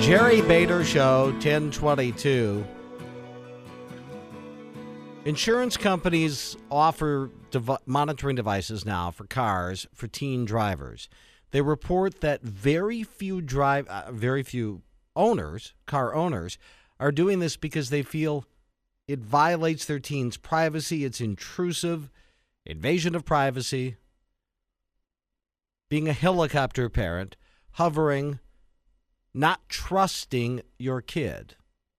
Jerry Bader Show, 1022. Insurance companies offer monitoring devices now for cars for teen drivers. They report that very few car owners, are doing this because they feel it violates their teens' privacy. It's intrusive, invasion of privacy. Being a helicopter parent, hovering, not trusting your kid.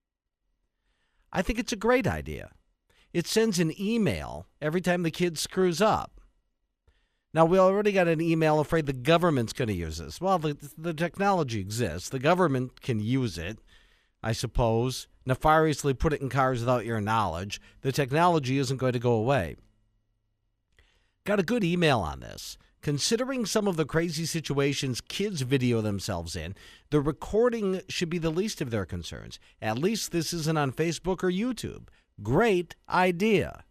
I think it's a great idea. It sends an email every time the kid screws up. Now, we already got an email afraid the government's going to use this. Well, the technology exists. The government can use it, I suppose, nefariously put it in cars without your knowledge. The technology isn't going to go away. Got a good email on this. Considering some of the crazy situations kids video themselves in, the recording should be the least of their concerns. At least this isn't on Facebook or YouTube. Great idea.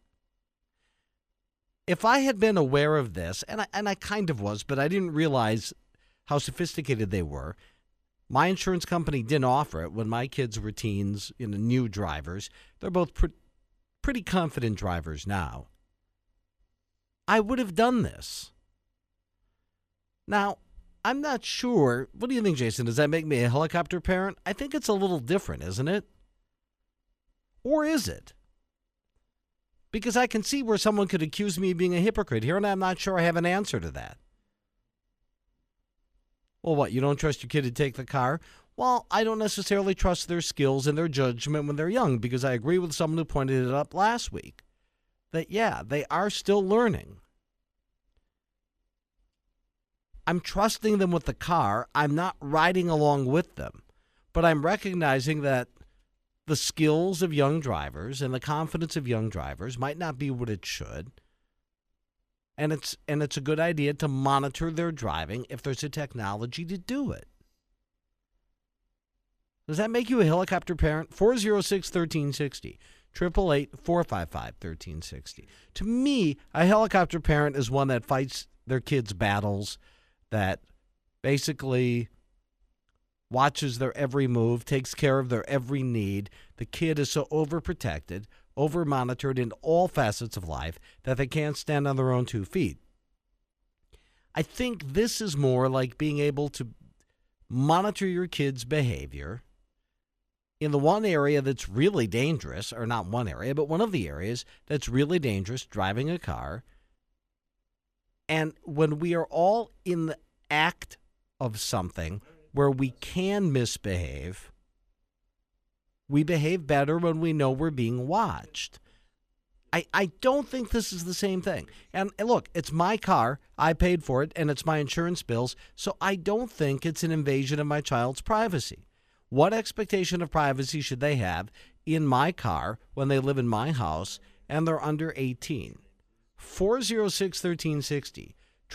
If I had been aware of this, and I kind of was, but I didn't realize how sophisticated they were. My insurance company didn't offer it when my kids were teens, new drivers. They're both pretty confident drivers now. I would have done this. Now, I'm not sure. What do you think, Jason? Does that make me a helicopter parent? I think it's a little different, isn't it? Or is it? Because I can see where someone could accuse me of being a hypocrite here, and I'm not sure I have an answer to that. Well, what, you don't trust your kid to take the car? Well, I don't necessarily trust their skills and their judgment when they're young, because I agree with someone who pointed it up last week. That, yeah, they are still learning. I'm trusting them with the car. I'm not riding along with them. But I'm recognizing that the skills of young drivers and the confidence of young drivers might not be what it should. And it's a good idea to monitor their driving if there's a technology to do it. Does that make you a helicopter parent? 406-1360. 888-455-1360. To me, a helicopter parent is one that fights their kids' battles, that basically watches their every move, takes care of their every need. The kid is so overprotected, over-monitored in all facets of life that they can't stand on their own 2 feet. I think this is more like being able to monitor your kid's behavior in the one area that's really dangerous, or not one area, but one of the areas that's really dangerous, driving a car. And when we are all in the act of something where we can misbehave, we behave better when we know we're being watched. I don't think this is the same thing. And look, it's my car. I paid for it, and it's my insurance bills, so I don't think it's an invasion of my child's privacy. What expectation of privacy should they have in my car when they live in my house and they're under 18? 406-1360.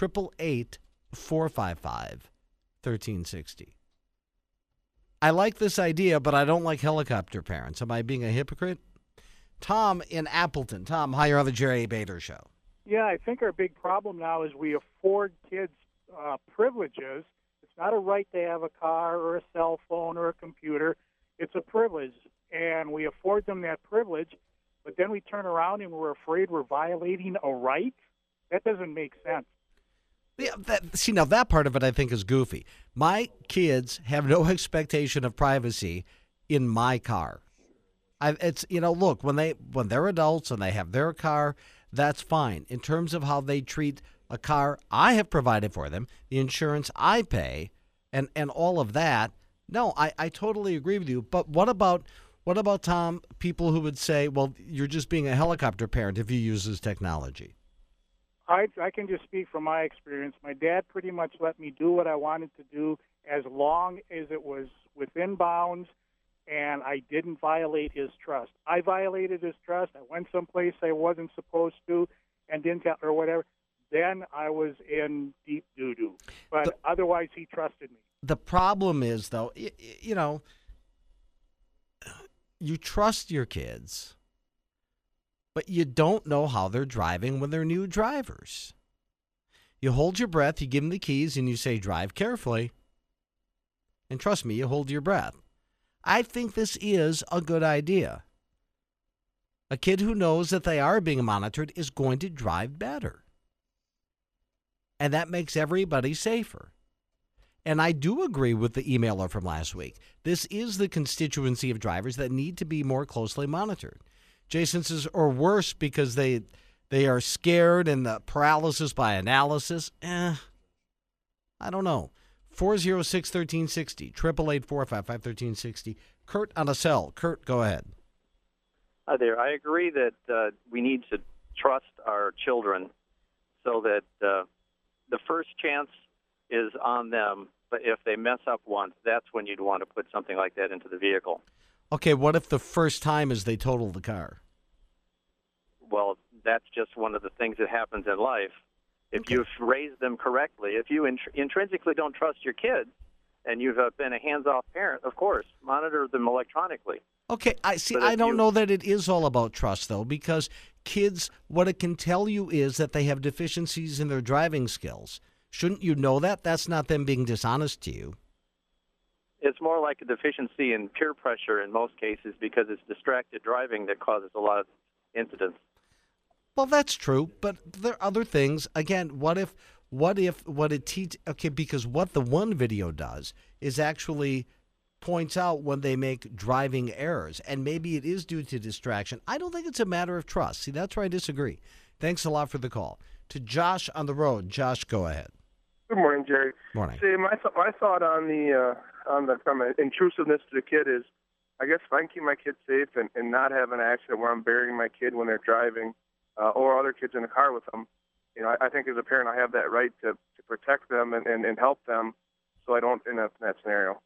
888-455-1360. I like this idea, but I don't like helicopter parents. Am I being a hypocrite? Tom in Appleton. Tom, hi, you're on the Jerry Bader Show. Yeah, I think our big problem now is we afford kids privileges. It's not a right to have a car or a cell phone or a computer. It's a privilege, and we afford them that privilege, but then we turn around and we're afraid we're violating a right? That doesn't make sense. Yeah, now that part of it I think is goofy. My kids have no expectation of privacy in my car. Look, when they're adults and they have their car, that's fine. In terms of how they treat a car I have provided for them, the insurance I pay, and all of that, no, I totally agree with you. But what about, Tom, people who would say, well, you're just being a helicopter parent if you use this technology? I can just speak from my experience. My dad pretty much let me do what I wanted to do as long as it was within bounds and I didn't violate his trust. I violated his trust. I went someplace I wasn't supposed to and didn't tell or whatever. Then I was in deep doo-doo. But otherwise, he trusted me. The problem is, though, you trust your kids, but you don't know how they're driving when they're new drivers. You hold your breath, you give them the keys, and you say, drive carefully. And trust me, you hold your breath. I think this is a good idea. A kid who knows that they are being monitored is going to drive better. And that makes everybody safer. And I do agree with the emailer from last week. This is the constituency of drivers that need to be more closely monitored. Jason says, or worse, because they are scared and the paralysis by analysis. I don't know. 406-1360, 888-455-1360. Kurt on a cell. Kurt, go ahead. Hi there. I agree that we need to trust our children so that the first chance is on them. But if they mess up once, that's when you'd want to put something like that into the vehicle. Okay, what if the first time is they total the car? Well, that's just one of the things that happens in life. If you've raised them correctly, if you intrinsically don't trust your kids and you've been a hands-off parent, of course, monitor them electronically. Okay, I don't know that it is all about trust, though, because kids, what it can tell you is that they have deficiencies in their driving skills. Shouldn't you know that? That's not them being dishonest to you. It's more like a deficiency in peer pressure in most cases because it's distracted driving that causes a lot of incidents. Well, that's true, but there are other things. Again, what it teaches? Okay, because what the one video does is actually points out when they make driving errors, and maybe it is due to distraction. I don't think it's a matter of trust. See, that's where I disagree. Thanks a lot for the call. To Josh on the road. Josh, go ahead. Good morning, Jerry. Morning. See, my thought on the from intrusiveness to the kid is, I guess if I can keep my kid safe and not have an accident where I'm burying my kid when they're driving, or other kids in the car with them, I think as a parent I have that right to protect them and help them, so I don't end up in that scenario.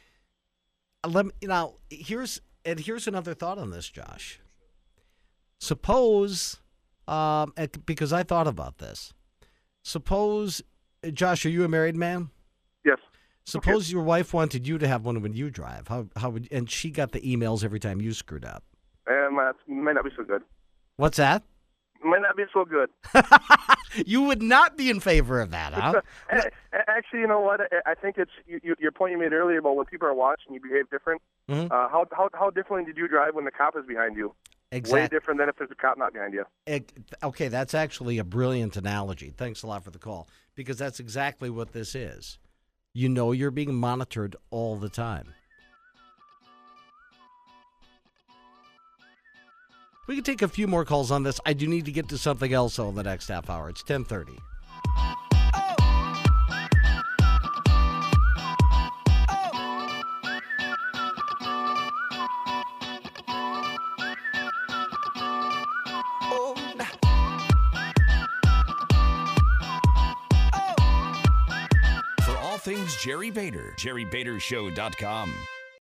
Here's another thought on this, Josh. Suppose, because I thought about this. Suppose, Josh, are you a married man? Yes. Suppose your wife wanted you to have one when you drive. How would, and she got the emails every time you screwed up. Might not be so good. What's that? Might not be so good. You would not be in favor of that, huh? Actually, you know what? I think it's your point you made earlier about when people are watching you behave different. Mm-hmm. How differently did you drive when the cop is behind you? Exactly. Way different than if there's a cop not behind you. Okay, that's actually a brilliant analogy. Thanks a lot for the call, because that's exactly what this is. You know you're being monitored all the time. We can take a few more calls on this. I do need to get to something else in the next half hour. It's 10:30. For all things Jerry Bader, JerryBaderShow.com.